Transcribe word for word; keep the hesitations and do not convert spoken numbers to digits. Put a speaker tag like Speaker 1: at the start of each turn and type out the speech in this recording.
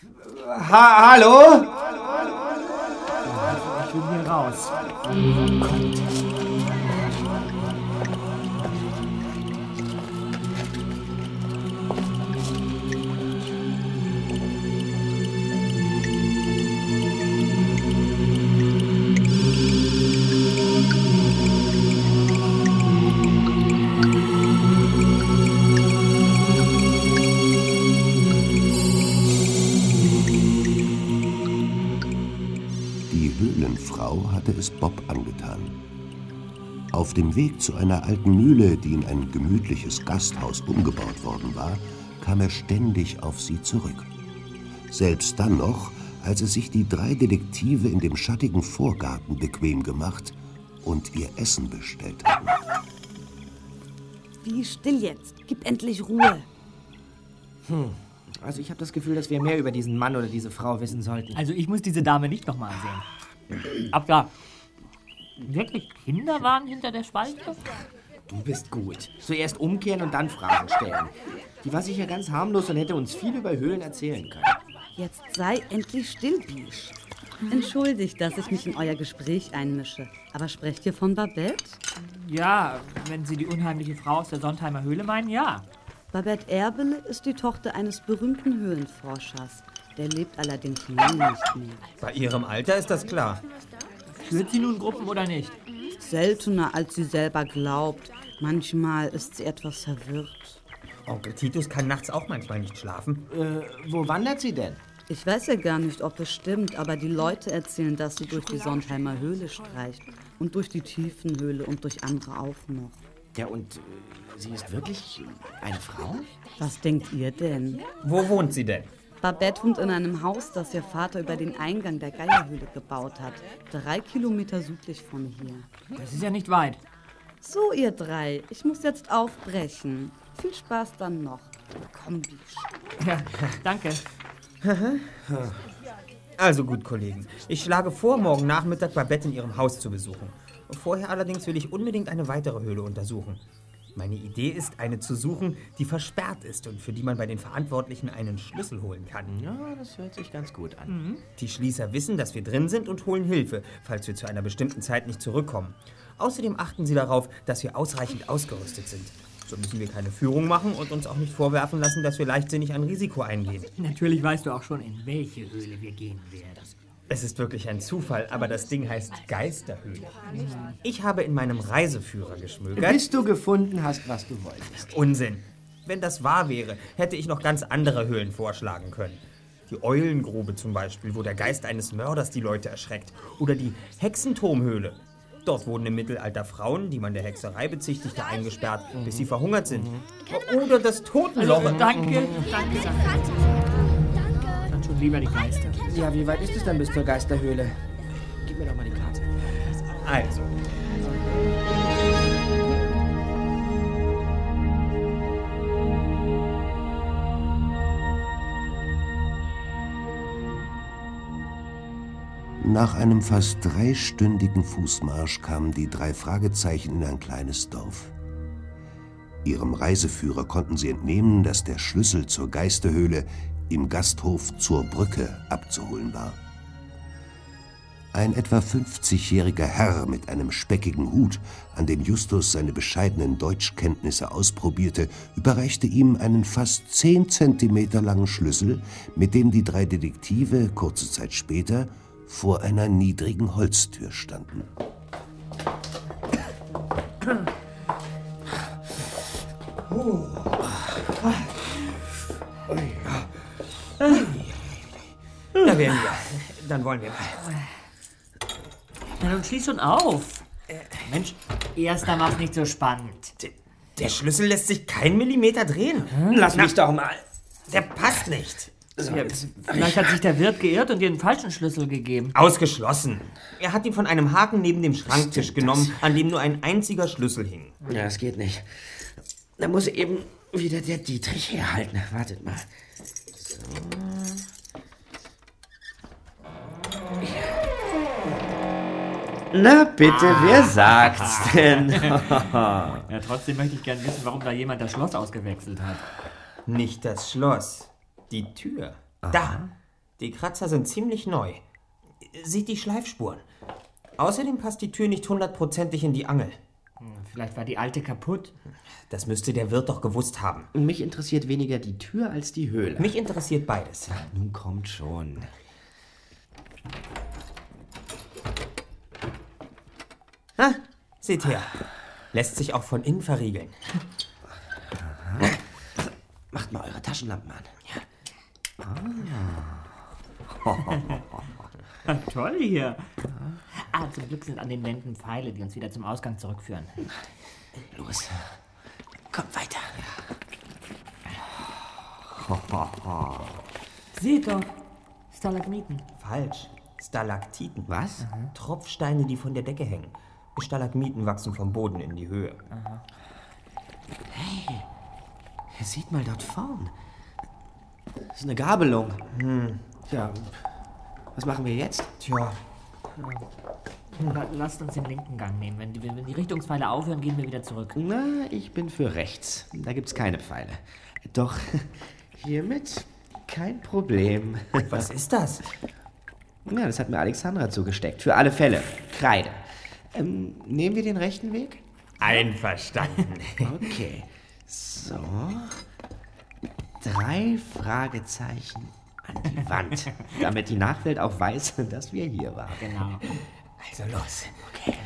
Speaker 1: Ha hallo?
Speaker 2: Ich will hier raus.
Speaker 3: Frau hatte es Bob angetan. Auf dem Weg zu einer alten Mühle, die in ein gemütliches Gasthaus umgebaut worden war, kam er ständig auf sie zurück. Selbst dann noch, als es sich die drei Detektive in dem schattigen Vorgarten bequem gemacht und ihr Essen bestellt hatten.
Speaker 4: Wie still jetzt? Gib endlich Ruhe.
Speaker 1: Hm. Also ich habe das Gefühl, dass wir mehr über diesen Mann oder diese Frau wissen sollten.
Speaker 2: Also ich muss diese Dame nicht nochmal sehen. Ob da wirklich Kinder waren hinter der Spalte?
Speaker 1: Du bist gut. Zuerst umkehren und dann Fragen stellen. Die war sicher ganz harmlos und hätte uns viel über Höhlen erzählen können.
Speaker 4: Jetzt sei endlich still, Biche. Entschuldigt, dass ich mich in euer Gespräch einmische. Aber sprecht ihr von Babette?
Speaker 2: Ja, wenn Sie die unheimliche Frau aus der Sontheimer Höhle meinen, ja.
Speaker 4: Babette Erbele ist die Tochter eines berühmten Höhlenforschers. Der lebt allerdings lange nicht mehr.
Speaker 5: Bei ihrem Alter ist das klar.
Speaker 2: Führt sie nun Gruppen oder nicht?
Speaker 4: Seltener, als sie selber glaubt. Manchmal ist sie etwas verwirrt.
Speaker 5: Onkel Titus kann nachts auch manchmal nicht schlafen.
Speaker 1: Äh, wo wandert sie denn?
Speaker 4: Ich weiß ja gar nicht, ob es stimmt, aber die Leute erzählen, dass sie durch die Sontheimer Höhle streicht. Und durch die Tiefenhöhle und durch andere auch noch.
Speaker 1: Ja, und äh, sie ist wirklich eine Frau?
Speaker 4: Was denkt ihr denn?
Speaker 5: Wo wohnt sie denn?
Speaker 4: Babette wohnt in einem Haus, das ihr Vater über den Eingang der Geierhöhle gebaut hat. Drei Kilometer südlich von hier.
Speaker 2: Das ist ja nicht weit.
Speaker 4: So, ihr drei, ich muss jetzt aufbrechen. Viel Spaß dann noch. Komm, Biche.
Speaker 2: Ja, danke.
Speaker 5: Also gut, Kollegen. Ich schlage vor, morgen Nachmittag Babette in ihrem Haus zu besuchen. Vorher allerdings will ich unbedingt eine weitere Höhle untersuchen. Meine Idee ist, eine zu suchen, die versperrt ist und für die man bei den Verantwortlichen einen Schlüssel holen kann.
Speaker 1: Ja, das hört sich ganz gut an.
Speaker 5: Mhm. Die Schließer wissen, dass wir drin sind und holen Hilfe, falls wir zu einer bestimmten Zeit nicht zurückkommen. Außerdem achten sie darauf, dass wir ausreichend ausgerüstet sind. So müssen wir keine Führung machen und uns auch nicht vorwerfen lassen, dass wir leichtsinnig ein Risiko eingehen.
Speaker 2: Natürlich weißt du auch schon, in welche Höhle wir gehen werden.
Speaker 5: Es ist wirklich ein Zufall, aber das Ding heißt Geisterhöhle. Ich habe in meinem Reiseführer geschmökert.
Speaker 1: Bis du gefunden hast, was du wolltest.
Speaker 5: Unsinn. Wenn das wahr wäre, hätte ich noch ganz andere Höhlen vorschlagen können. Die Eulengrube zum Beispiel, wo der Geist eines Mörders die Leute erschreckt. Oder die Hexenturmhöhle. Dort wurden im Mittelalter Frauen, die man der Hexerei bezichtigte, eingesperrt, mhm. bis sie verhungert sind. Mhm. Oder das Totenloch.
Speaker 2: Also, danke, danke, danke. Dann schon lieber die Geister.
Speaker 1: Ja, wie weit ist es denn bis zur Geisterhöhle? Gib mir doch mal die Karte.
Speaker 5: Also.
Speaker 3: Nach einem fast dreistündigen Fußmarsch kamen die drei Fragezeichen in ein kleines Dorf. Ihrem Reiseführer konnten sie entnehmen, dass der Schlüssel zur Geisterhöhle im Gasthof zur Brücke abzuholen war. Ein etwa fünfzigjähriger Herr mit einem speckigen Hut, an dem Justus seine bescheidenen Deutschkenntnisse ausprobierte, überreichte ihm einen fast zehn Zentimeter langen Schlüssel, mit dem die drei Detektive kurze Zeit später vor einer niedrigen Holztür standen.
Speaker 5: Oh. Da wären wir. Dann wollen wir mal.
Speaker 2: Na, nun schließ schon auf. Mensch, erster macht nicht so spannend.
Speaker 5: Der, der Schlüssel lässt sich keinen Millimeter drehen.
Speaker 1: Hm? Lass Na, mich doch mal.
Speaker 5: Der passt nicht.
Speaker 2: So, vielleicht hat sich der Wirt geirrt und dir den falschen Schlüssel gegeben.
Speaker 5: Ausgeschlossen. Er hat ihn von einem Haken neben dem Schranktisch genommen, an dem nur ein einziger Schlüssel hing.
Speaker 1: Ja, das geht nicht. Da muss eben wieder der Dietrich herhalten. Wartet mal. So. Na bitte, ah. Wer sagt's denn?
Speaker 2: Ja, trotzdem möchte ich gerne wissen, warum da jemand das Schloss ausgewechselt hat.
Speaker 5: Nicht das Schloss, die Tür. Aha. Da, Die Kratzer sind ziemlich neu. Sieht die Schleifspuren. Außerdem passt die Tür nicht hundertprozentig in die Angel.
Speaker 2: Vielleicht war die alte kaputt.
Speaker 5: Das müsste der Wirt doch gewusst haben.
Speaker 1: Mich interessiert weniger die Tür als die Höhle.
Speaker 5: Mich interessiert beides.
Speaker 1: Nun kommt schon.
Speaker 5: Ah, seht her. Lässt sich auch von innen verriegeln.
Speaker 1: Aha. Macht mal eure Taschenlampen an. Ja.
Speaker 2: Ah. Toll hier. Ah, zum Glück sind an den Wänden Pfeile, die uns wieder zum Ausgang zurückführen.
Speaker 1: Los, kommt weiter.
Speaker 2: Seht doch, Stalagmiten.
Speaker 5: Falsch. Stalaktiten.
Speaker 1: Was?
Speaker 5: Mhm. Tropfsteine, die von der Decke hängen. Stalagmiten wachsen vom Boden in die Höhe.
Speaker 2: Aha.
Speaker 1: Hey, sieht mal dort vorn. Das ist eine Gabelung.
Speaker 5: Hm.
Speaker 1: Tja, was machen wir jetzt?
Speaker 5: Tja.
Speaker 2: Ja. Lasst uns den linken Gang nehmen. Wenn die, wenn die Richtungspfeile aufhören, gehen wir wieder zurück.
Speaker 1: Na, ich bin für rechts. Da gibt's keine Pfeile. Doch hiermit kein Problem.
Speaker 5: Was ist das?
Speaker 1: Ja, das hat mir Alexandra zugesteckt. Für alle Fälle. Kreide. Ähm, nehmen wir den rechten Weg?
Speaker 5: Einverstanden.
Speaker 1: Okay. So. Drei Fragezeichen an die Wand. Damit die Nachwelt auch weiß, dass wir hier waren.
Speaker 2: Genau.
Speaker 5: Also los.
Speaker 1: Okay.